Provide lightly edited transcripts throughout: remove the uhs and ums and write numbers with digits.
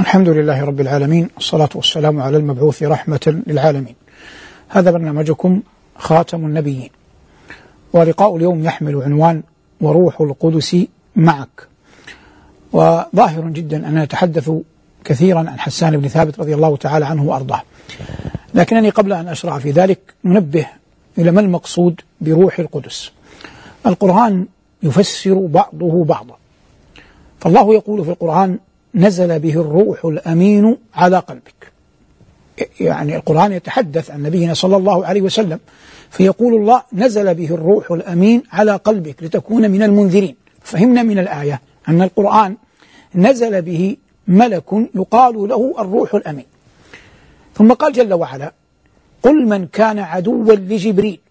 الحمد لله رب العالمين، الصلاة والسلام على المبعوث رحمة للعالمين. هذا برنامجكم خاتم النبيين، ولقاء اليوم يحمل عنوان وروح القدس معك. وظاهر جدا أننا نتحدث كثيرا عن حسان بن ثابت رضي الله تعالى عنه وأرضاه، لكنني قبل أن أشرع في ذلك ننبه إلى ما المقصود بروح القدس. القرآن يفسر بعضه بعضا، فالله يقول في القرآن: نزل به الروح الأمين على قلبك. يعني القرآن يتحدث عن نبينا صلى الله عليه وسلم، فيقول الله: نزل به الروح الأمين على قلبك لتكون من المنذرين. فهمنا من الآية أن القرآن نزل به ملك يقال له الروح الأمين. ثم قال جل وعلا: قل من كان عدوا لجبريل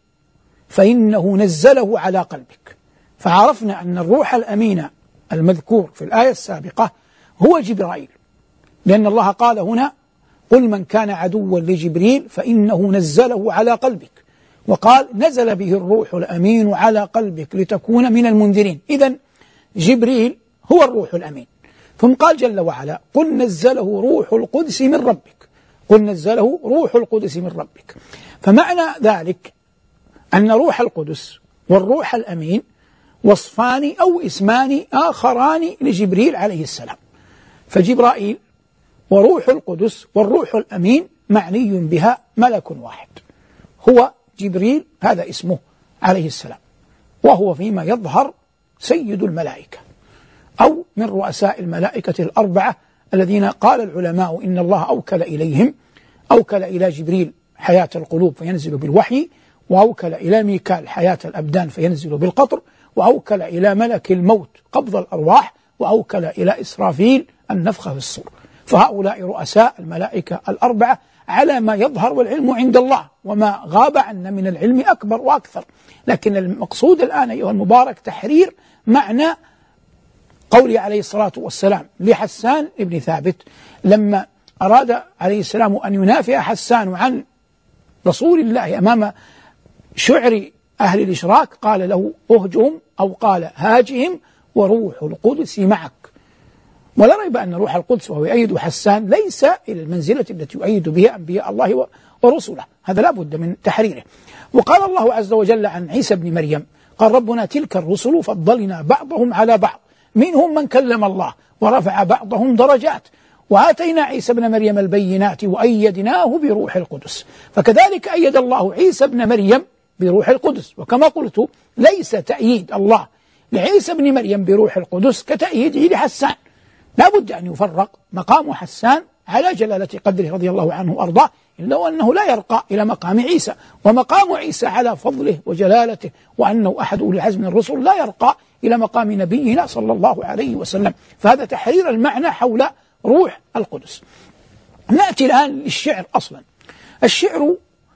فإنه نزله على قلبك. فعرفنا أن الروح الأمين المذكور في الآية السابقة هو جبرائيل، لأن الله قال هنا: قل من كان عدوا لجبريل فإنه نزله على قلبك، وقال: نزل به الروح الأمين على قلبك لتكون من المنذرين. إذن جبريل هو الروح الأمين. ثم قال جل وعلا: قل نزله روح القدس من ربك. قل نزله روح القدس من ربك. فمعنى ذلك أن روح القدس والروح الأمين وصفان أو اسمان آخران لجبريل عليه السلام. فجبرائيل وروح القدس والروح الأمين معني بها ملك واحد، هو جبريل، هذا اسمه عليه السلام، وهو فيما يظهر سيد الملائكة أو من رؤساء الملائكة الأربعة الذين قال العلماء إن الله أوكل إليهم، أوكل إلى جبريل حياة القلوب فينزل بالوحي، وأوكل إلى ميكال حياة الأبدان فينزل بالقطر، وأوكل إلى ملك الموت قبض الأرواح، وأوكل إلى إسرافيل النفخ في الصور. فهؤلاء رؤساء الملائكة الأربعة على ما يظهر، والعلم عند الله، وما غاب عنا من العلم أكبر وأكثر. لكن المقصود الآن أيها المبارك تحرير معنى قوله عليه الصلاة والسلام لحسان بن ثابت لما أراد عليه السلام أن ينافع حسان عن رسول الله أمام شعر أهل الإشراك، قال له: أهجهم، أو قال: هاجهم وروح القدس معك. ولا ريب أن روح القدس وهو يؤيد حسان ليس إلى المنزلة التي يؤيد بها أنبياء الله ورسله، هذا لا بد من تحريره. وقال الله عز وجل عن عيسى بن مريم: قال ربنا: تلك الرسل فضلنا بعضهم على بعض منهم من كلم الله ورفع بعضهم درجات وآتينا عيسى بن مريم البينات وأيدناه بروح القدس. فكذلك أيد الله عيسى بن مريم بروح القدس. وكما قلت ليس تأييد الله لعيسى بن مريم بروح القدس كتأييده لحسان، لا بد أن يفرق مقام حسان على جلالة قدره رضي الله عنه وأرضاه، إلا وأنه لا يرقى إلى مقام عيسى، ومقام عيسى على فضله وجلالته، وأنه أحد أولي العزم من الرسل لا يرقى إلى مقام نبينا صلى الله عليه وسلم. فهذا تحرير المعنى حول روح القدس. نأتي الآن للشعر. أصلا الشعر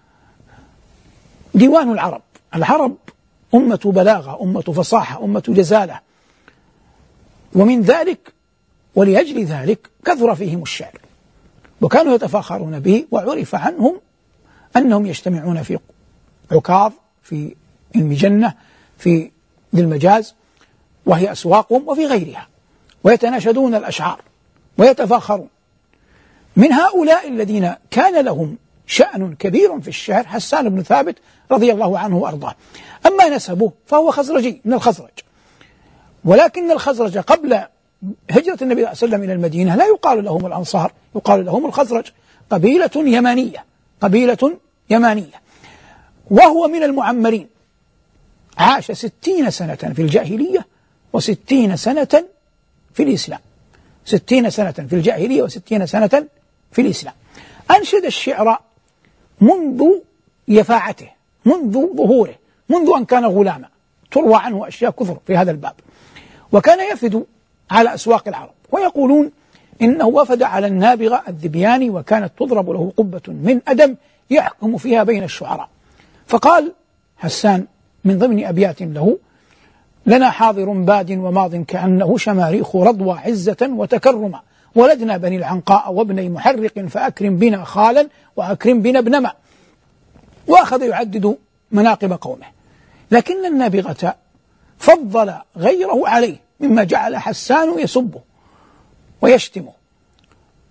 ديوان العرب. العرب أمة بلاغة، أمة فصاحة، أمة جزالة، ومن ذلك ولأجل ذلك كثر فيهم الشعر، وكانوا يتفاخرون به، وعرف عنهم أنهم يجتمعون في عكاظ، في المجنة، في ذي المجاز وهي أسواقهم، وفي غيرها، ويتناشدون الأشعار ويتفاخرون. من هؤلاء الذين كان لهم شأن كبير في الشعر حسان بن ثابت رضي الله عنه وأرضاه. أما نسبه فهو خزرجي من الخزرج، ولكن الخزرج قبل هجرة النبي صلى الله عليه وسلم إلى المدينة لا يقال لهم الأنصار، يقال لهم الخزرج، قبيلة يمانية، قبيلة يمانية. وهو من المعمرين، عاش 60 سنة في الجاهلية و60 سنة في الإسلام، 60 سنة في الجاهلية و60 سنة في الإسلام. أنشد الشعر منذ يفاعته، منذ ظهوره، منذ أن كان غلاما، تروى عنه أشياء كثر في هذا الباب. وكان يفد على أسواق العرب، ويقولون إنه وفد على النابغة الذبياني، وكانت تضرب له قبة من أدم يحكم فيها بين الشعراء. فقال حسان من ضمن أبيات له: لنا حاضر باد وماض كأنه شماريخ رضوى عزة وتكرما، ولدنا بني العنقاء وابني محرق فأكرم بنا خالا وأكرم بنا ابن ما. وأخذ يعدد مناقب قومه، لكن النابغة فضل غيره عليه، مما جعل حسان يسبه ويشتمه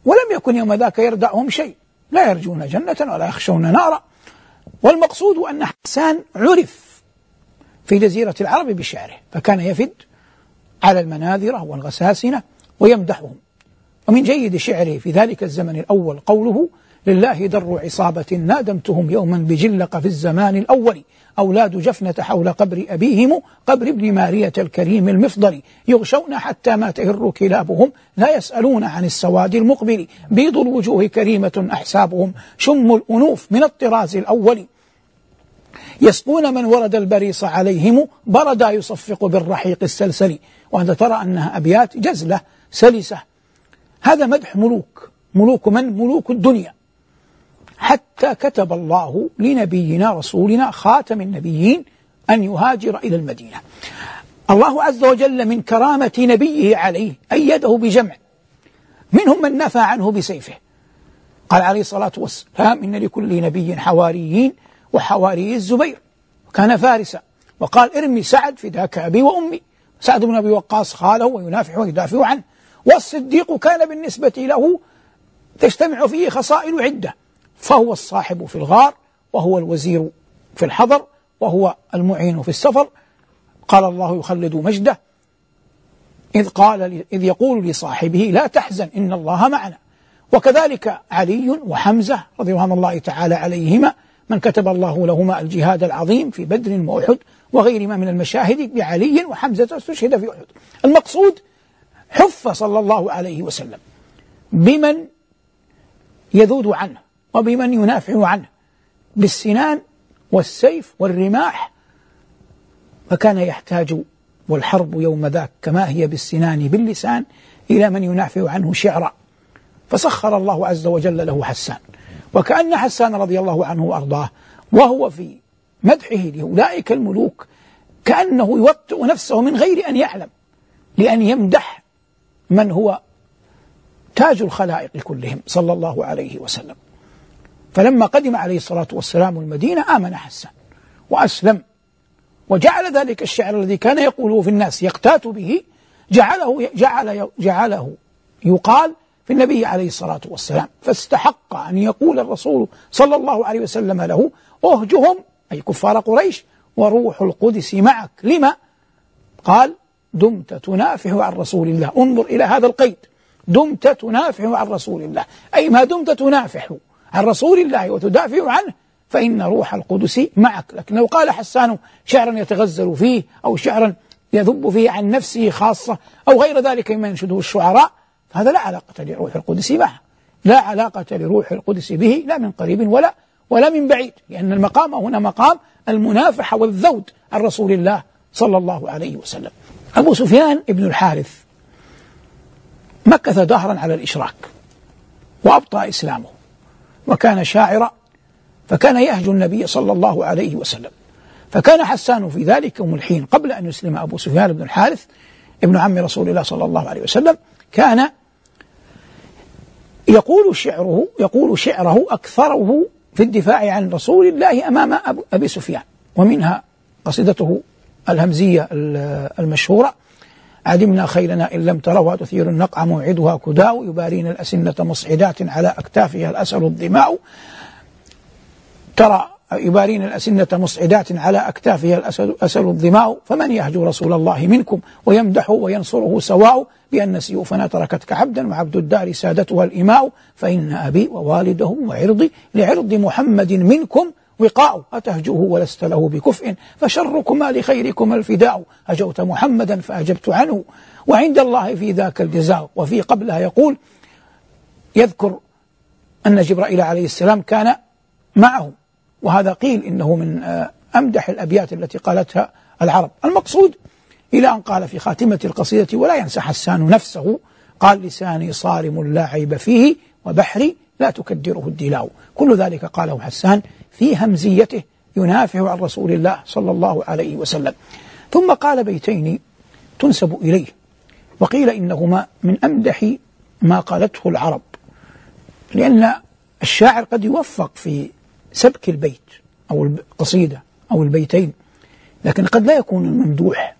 ولم يكن يوم ذاك يردعهم شيء، لا يرجون جنة ولا يخشون نارا. والمقصود أن حسان عرف في جزيرة العرب بشعره، فكان يفد على المناذرة والغساسنة ويمدحهم. ومن جيد شعره في ذلك الزمن الأول قوله: لله در عصابة نادمتهم يوما بجلق في الزمان الأول، أولاد جفنة حول قبر أبيهم قبر ابن مارية الكريم المفضل، يغشون حتى ما تهر كلابهم لا يسألون عن السواد المقبل، بيض الوجوه كريمة أحسابهم شم الأنوف من الطراز الأول، يسقون من ورد البريص عليهم بردا يصفق بالرحيق السلسل. وأنت ترى أنها أبيات جزلة سلسة. هذا مدح ملوك من؟ ملوك الدنيا. حتى كتب الله لنبينا رسولنا خاتم النبيين أن يهاجر إلى المدينة. الله عز وجل من كرامة نبيه عليه أيده بجمع، منهم من نفى عنه بسيفه. قال عليه الصلاة والسلام: إن لكل نبي حواريين، وحواري الزبير كان فارسا، وقال: ارمي سعد فداك أبي وأمي. سعد بن أبي وقاص خاله وينافح ويدافع عنه. والصديق كان بالنسبة له تجتمع فيه خصائل عدة، فهو الصاحب في الغار، وهو الوزير في الحضر، وهو المعين في السفر. قال الله يخلد مجده إذ يقول لصاحبه: لا تحزن إن الله معنا. وكذلك علي وحمزة رضوان الله تعالى عليهما، من كتب الله لهما الجهاد العظيم في بدر وأحد وغيرهما من المشاهد، بعلي وحمزة استشهد في أحد. المقصود حف صلى الله عليه وسلم بمن يذود عنه وبمن ينافع عنه بالسنان والسيف والرماح، فكان يحتاج، والحرب يوم ذاك كما هي بالسنان باللسان، إلى من ينافع عنه شعرا. فسخر الله عز وجل له حسان. وكأن حسان رضي الله عنه وأرضاه وهو في مدحه لأولئك الملوك كأنه يوطئ نفسه من غير أن يعلم، لأن يمدح من هو تاج الخلائق كلهم صلى الله عليه وسلم. فلما قدم عليه الصلاة والسلام المدينة آمن حسان وأسلم، وجعل ذلك الشعر الذي كان يقوله في الناس يقتات به جعله يقال في النبي عليه الصلاة والسلام. فاستحق أن يقول الرسول صلى الله عليه وسلم له: أهجهم، أي كفار قريش، وروح القدس معك. لما؟ قال: دمت تنافح عن رسول الله. انظر إلى هذا القيد: دمت تنافح عن رسول الله، أي ما دمت تنافح عن رسول الله وتدافع عنه فإن روح القدس معك. لكن لو قال حسان شعرا يتغزل فيه أو شعرا يذب فيه عن نفسه خاصة أو غير ذلك مما ينشده الشعراء، هذا لا علاقة لروح القدس معه، لا علاقة لروح القدس به، لا من قريب ولا من بعيد، لأن المقام هنا مقام المنافحة والذود عن رسول الله صلى الله عليه وسلم. أبو سفيان ابن الحارث مكث دهرا على الإشراك وأبطأ إسلامه، وكان شاعرا، فكان يهجو النبي صلى الله عليه وسلم. فكان حسان في ذلك الحين قبل أن يسلم أبو سفيان بن الحارث ابن عم رسول الله صلى الله عليه وسلم، كان يقول شعره أكثره في الدفاع عن رسول الله أمام أبي سفيان. ومنها قصيدته الهمزية المشهورة: عدمنا خيلنا إن لم تروا تثير النقع موعدها كداء، يبارين الأسنة مصعدات على أكتافها الأسل الظماء. ترى يبارين الأسنة مصعدات على أكتافها الأسل الظماء، فمن يهجو رسول الله منكم ويمدحه وينصره سواء، بأن سيوفنا تركتك عبدا وعبد الدار سادتها الإماء، فإن أبي ووالده وعرضي لعرض محمد منكم وقاء، أتهجوه ولست له بكفء، فشركما لخيركما الفداء، هجوت محمدا فأجبت عنه، وعند الله في ذاك الجزاء. وفي قبلها يقول يذكر أن جبرائيل عليه السلام كان معه، وهذا قيل إنه من أمدح الأبيات التي قالتها العرب. المقصود إلى أن قال في خاتمة القصيدة: ولا ينسى حسان نفسه، قال: لساني صارم لا عيب فيه، وبحري لا تكدره الدلاء. كل ذلك قاله حسان في همزيته ينافع عن رسول الله صلى الله عليه وسلم. ثم قال بيتين تنسب إليه، وقيل إنهما من أمدح ما قالته العرب، لأن الشاعر قد يوفق في سبك البيت أو القصيدة أو البيتين، لكن قد لا يكون الممدوح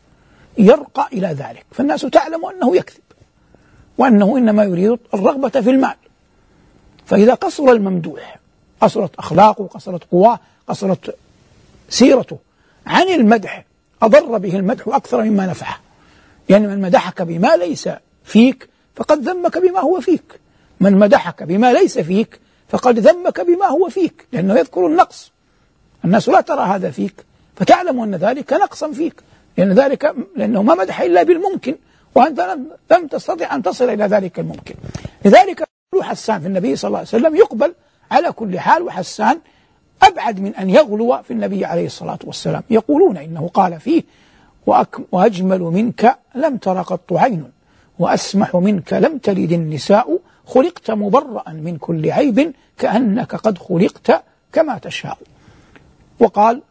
يرقى إلى ذلك، فالناس تعلم أنه يكذب، وأنه إنما يريد الرغبة في المال، فإذا قصر الممدوح، قصرت أخلاقه، قصرت قواه، قصرت سيرته عن المدح، أضر به المدح أكثر مما نفعه، لأن من مدحك بما ليس فيك فقد ذمك بما هو فيك، من مدحك بما ليس فيك فقد ذمك بما هو فيك، لأنه يذكر النقص. الناس لا ترى هذا فيك فتعلم أن ذلك نقصا فيك، لأنه ما مدح إلا بالممكن، وأنت لم تستطع أن تصل إلى ذلك الممكن. لذلك حسان في النبي صلى الله عليه وسلم يقبل على كل حال، وحسان أبعد من أن يغلو في النبي عليه الصلاة والسلام. يقولون إنه قال فيه: وأجمل منك لم تر قط عين، وأسمح منك لم تلد النساء، خلقت مبرأ من كل عيب، كأنك قد خلقت كما تشاء. وقال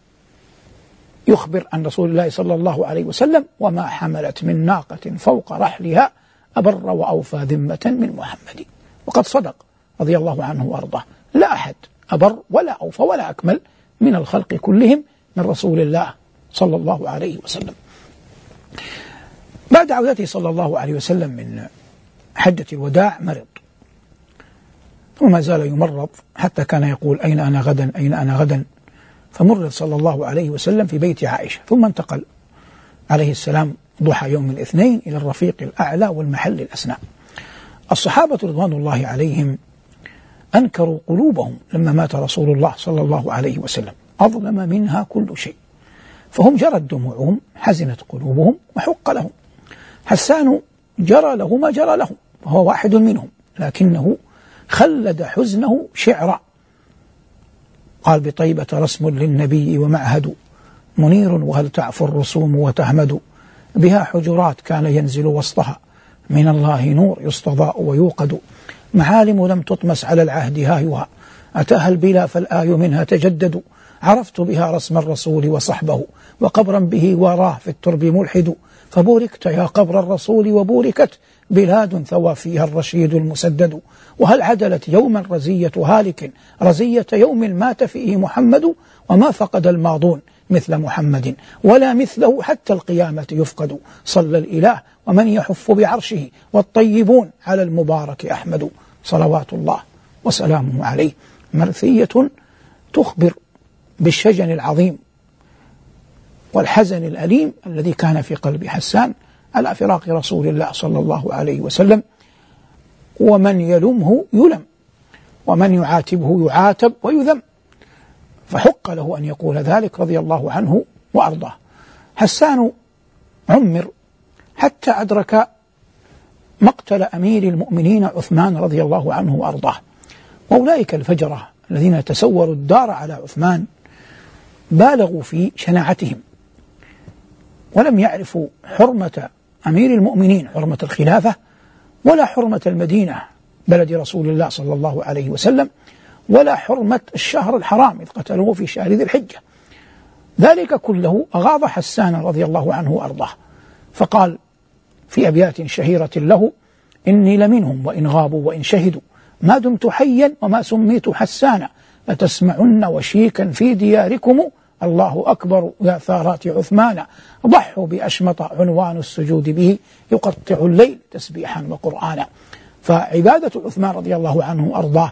يخبر عن رسول الله صلى الله عليه وسلم: وما حملت من ناقة فوق رحلها أبر وأوفى ذمة من محمد. وقد صدق رضي الله عنه وأرضاه، لا أحد أبر ولا أوفى ولا أكمل من الخلق كلهم من رسول الله صلى الله عليه وسلم. بعد عودته صلى الله عليه وسلم من حجة الوداع مرض، وما زال يمرض حتى كان يقول: أين أنا غدا، أين أنا غدا. فمرض صلى الله عليه وسلم في بيت عائشة، ثم انتقل عليه السلام ضحى يوم الاثنين إلى الرفيق الأعلى والمحل الأسنى. الصحابة رضوان الله عليهم أنكروا قلوبهم لما مات رسول الله صلى الله عليه وسلم، أظلم منها كل شيء، فهم جرت دموعهم، حزنت قلوبهم، وحق لهم. حسان جرى له ما جرى له، وهو واحد منهم، لكنه خلد حزنه شعرا. قال: بطيبة رسم للنبي ومعهد منير، وهل تعفو الرسوم وتهمد، بها حجرات كان ينزل وسطها، من الله نور يستضاء ويوقد، معالم لم تطمس على العهد هايها، أتاها البلا فالآي منها تجدد، عرفت بها رسم الرسول وصحبه، وقبرا به وراه في الترب ملحد، فبوركت يا قبر الرسول وبوركت بلاد ثوى فيها الرشيد المسدد، وهل عدلت يوما رزية هالك رزية يوم مات فيه محمد، وما فقد الماضون مثل محمد ولا مثله حتى القيامة يفقد، صلى الإله ومن يحف بعرشه والطيبون على المبارك أحمد، صلوات الله وسلامه عليه. مرثية تخبر بالشجن العظيم والحزن الأليم الذي كان في قلب حسان على فراق رسول الله صلى الله عليه وسلم، ومن يلمه يلم، ومن يعاتبه يعاتب ويذم، فحق له أن يقول ذلك رضي الله عنه وأرضاه. حسان عمر حتى أدرك مقتل أمير المؤمنين عثمان رضي الله عنه وأرضاه، وأولئك الفجرة الذين تسوروا الدار على عثمان بالغوا في شناعتهم، ولم يعرفوا حرمة أمير المؤمنين، حرمة الخلافة، ولا حرمة المدينة بلد رسول الله صلى الله عليه وسلم، ولا حرمة الشهر الحرام إذ قتلوه في شهر ذي الحجة. ذلك كله أغاض حسان رضي الله عنه وأرضاه، فقال في أبيات شهيرة له: إني لمنهم وإن غابوا وإن شهدوا، ما دمت حيا وما سميت حسانا، لتسمعن وشيكا في دياركم، الله أكبر يا ثارات عثمان، ضحوا بأشمط عنوان السجود به، يقطع الليل تسبيحا وقرآنا. فعبادة عثمان رضي الله عنه وأرضاه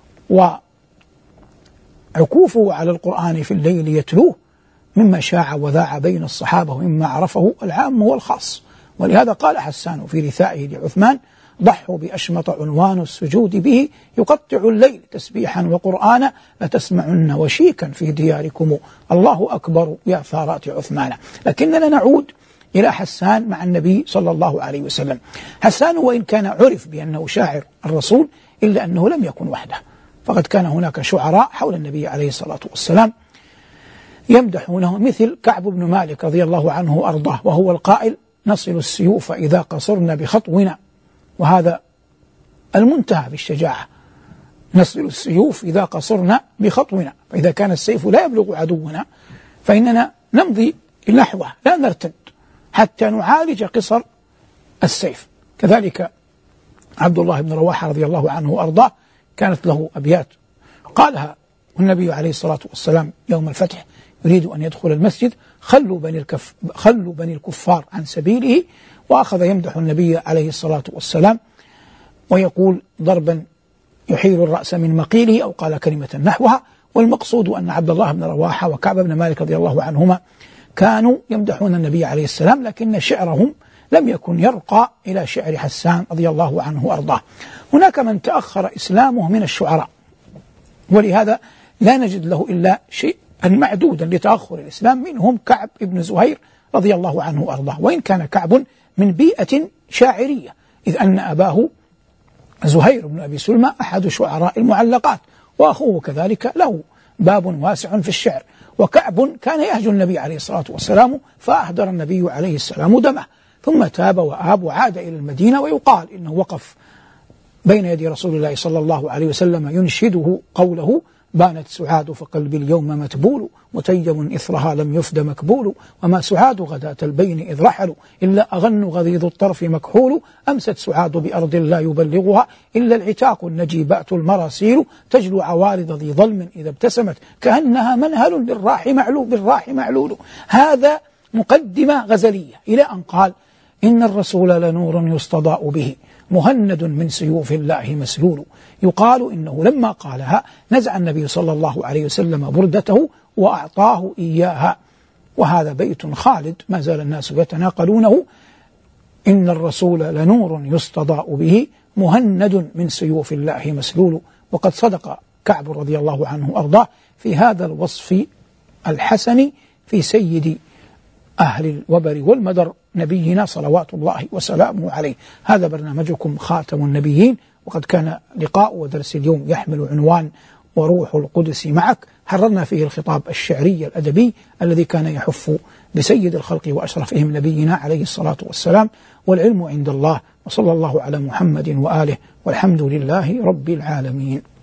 وعكوفه على القرآن في الليل يتلوه مما شاع وذاع بين الصحابة، ومما عرفه العام والخاص. ولهذا قال حسان في رثائه لعثمان: ضحوا بأشمط عنوان السجود به، يقطع الليل تسبيحا وقرآنا، لتسمعن وشيكا في دياركم، الله أكبر يا ثارات عثمان. لكننا نعود إلى حسان مع النبي صلى الله عليه وسلم. حسان وإن كان عرف بأنه شاعر الرسول، إلا أنه لم يكن وحده، فقد كان هناك شعراء حول النبي عليه الصلاة والسلام يمدحونه، مثل كعب بن مالك رضي الله عنه وأرضاه، وهو القائل: نصل السيوف إذا قصرنا بخطونا، وهذا المنتهى في الشجاعة، نصل السيوف إذا قصرنا بخطونا، فإذا كان السيف لا يبلغ عدونا فإننا نمضي نحوه لا نرتد حتى نعالج قصر السيف. كذلك عبد الله بن رواحة رضي الله عنه وأرضاه كانت له أبيات قالها النبي عليه الصلاة والسلام يوم الفتح يريد أن يدخل المسجد: خلوا بني الكفار عن سبيله، وأخذ يمدح النبي عليه الصلاة والسلام ويقول ضربا يحيل الرأس من مقيله أو قال كلمة نحوها. والمقصود أن عبد الله بن رواحة وكعب بن مالك رضي الله عنهما كانوا يمدحون النبي عليه السلام، لكن شعرهم لم يكن يرقى إلى شعر حسان رضي الله عنه وأرضاه. هناك من تأخر إسلامه من الشعراء، ولهذا لا نجد له إلا شيئا معدودا لتأخر الإسلام، منهم كعب بن زهير رضي الله عنه وأرضاه، وإن كان كعب من بيئة شاعرية، إذ أن أباه زهير بن أبي سلمى أحد شعراء المعلقات، وأخوه كذلك له باب واسع في الشعر. وكعب كان يهجو النبي عليه الصلاة والسلام، فأهدر النبي عليه السلام دمه، ثم تاب وآب وعاد إلى المدينة، ويقال إنه وقف بين يدي رسول الله صلى الله عليه وسلم ينشده قوله: بانت سعاد فقلبي اليوم متبول، متيم إثرها لم يفد مكبول، وما سعاد غداة البين إذ رحلوا، إلا أغن غضيض الطرف مكحول، أمست سعاد بأرض لا يبلغها، إلا العتاق النجيبات المراسيل، تجلو عوارض ذي ظلم إذا ابتسمت، كأنها منهل بالراح معلول. هذا مقدمة غزلية، إلى أن قال: إن الرسول لنور يستضاء به، مهند من سيوف الله مسلول. يقال إنه لما قالها نزع النبي صلى الله عليه وسلم بردته وأعطاه إياها، وهذا بيت خالد ما زال الناس يتناقلونه: إن الرسول لنور يستضاء به، مهند من سيوف الله مسلول. وقد صدق كعب رضي الله عنه وأرضاه في هذا الوصف الحسن في سيد أهل الوبر والمدر نبينا صلوات الله وسلامه عليه. هذا برنامجكم خاتم النبيين، وقد كان لقاء ودرس اليوم يحمل عنوان وروح القدس معك. حررنا فيه الخطاب الشعري الأدبي الذي كان يحف بسيد الخلق وأشرفهم نبينا عليه الصلاة والسلام. والعلم عند الله، وصلى الله على محمد وآله، والحمد لله رب العالمين.